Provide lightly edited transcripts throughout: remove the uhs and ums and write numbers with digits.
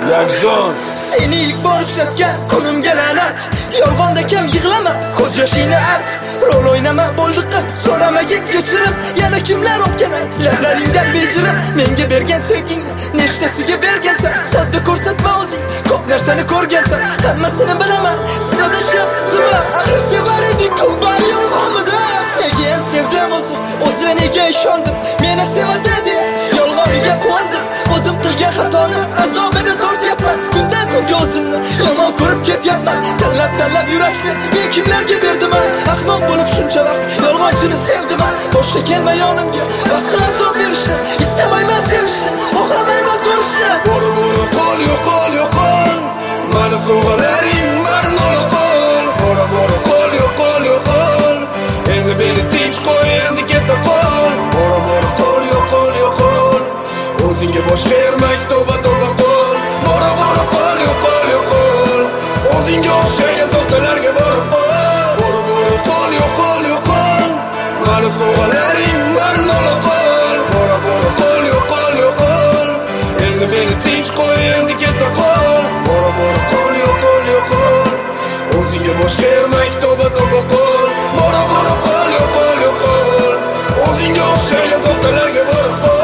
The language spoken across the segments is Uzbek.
Yakzon Seni ilk bor uchratgan kunimga la'nat. Yolg'onda kam yig'lama, ko'z yoshingni art. Rol o'ynama, bo'ldi qil, so'ramaga kechirim. Yana kimlar o'pganat, lablaringdan bejirim. Menga bergan sevgingni nechtasiga bergansan? Sodda ko'rsatma o'zing, ko'p narsani ko'rgansan. Hammasini bilaman, siz adashyapsizmi? Axir sevar edik-ku, bari yolg'onmidi? Nega ham sevdim o'zi nega ishondim? Meni sevadi deya yolg'oniga quvondim. O'zim qilgan xatoni azobini tortyapman. Kundan kunga o'zimni yomon ko'rib ketyapman. Tanlab yurakni men kimlarga berdim? Ahmoq bo'lib shuncha vaqt yolg'onchini sevdim. Boshqa kelma yonimga, bas qil azob berishni. Istamayman sevishni, xohlamayman ko'rishni. Bora qol yo'qol yo'qol. Mana sovg'alaring barini ola qol. Bora qol yo'qol yo'qol. Endi beni tinch qo'y, endi keta qol. Bora qol yo'qol yo'qol. O'zingga bosh bermak to'ba qol. Bora qol yo'qol yo'qol. O'zingga o'xshagan to'xtalarga borib qol. Bora qol yo'qol yo'qol. Mana sovg'alaring barini ola qol. Bora qol yo'qol yo'qol. Endi beni tinch qo'y, endi keta qol. Bora qol yo'qol yo'qol. O'zingga bosh bermak to'ba qol. Bora qol yo'qol yo'qol. O'zingga o'xshagan to'xtalarga borib qol.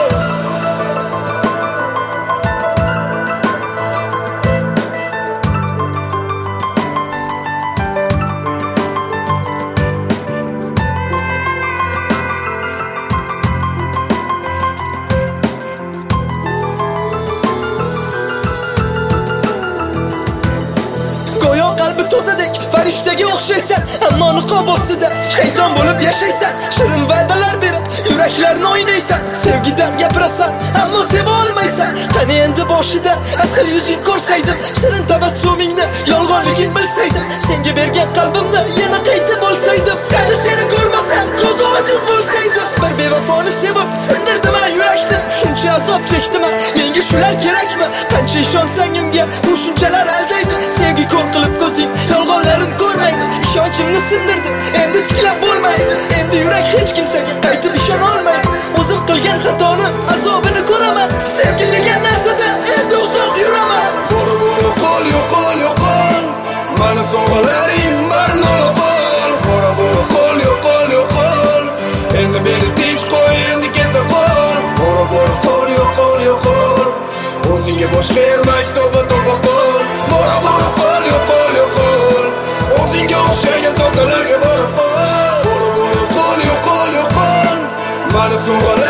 Go'yo qalbi to'zadek farishtaga o'xshaysan, ammo niqob ostida shayton bo'lib yashaysan. Shirin va'dalar berib yuraklarni o'ynaysan. Sevgidan gapirasan, ammo seva olmaysan. Qani endi boshida asl yuzing ko'rsaydim, shirin tabassumingni yolg'onligin bilsaydim. Senga bergan qalbimni yana qaytib olsaydim. Qani seni ko'rmasam, ko'zi ojiz bo'lsaydim. Bir bevafoni sevib sindirdim yurakni. Shuncha azob chekdim, menga shular kerakmi? Qancha ishonsang unga, u shunchalar aldaydi. Sevgi ko'r qilib ko'zing yolg'onlarin ko'rmaydi. Ishonchimni sindirdi, endi tiklab bo'lmaydi. Endi yurak hech kimsaga qaytib ishona olmaydi. O'zim qilgan xatoni azobini ko'raman. Sevgi degan narsadan endi uzoq yuraman. Bora qol yo'qol yo'qol. Mana sovg'alaring barini ola qol. Bora qol yo'qol yo'qol. Endi beni tinch qo'y, endi keta qol. Bora qol yo'qol yo'qol. O'zingga bosh bermak to'ba qol. Bora qol yo'qol yo'qol. O'zingga o'xshagan to'xtalarga borib qol. Bora qol yo'qol yo'qol. Mana sovg'alar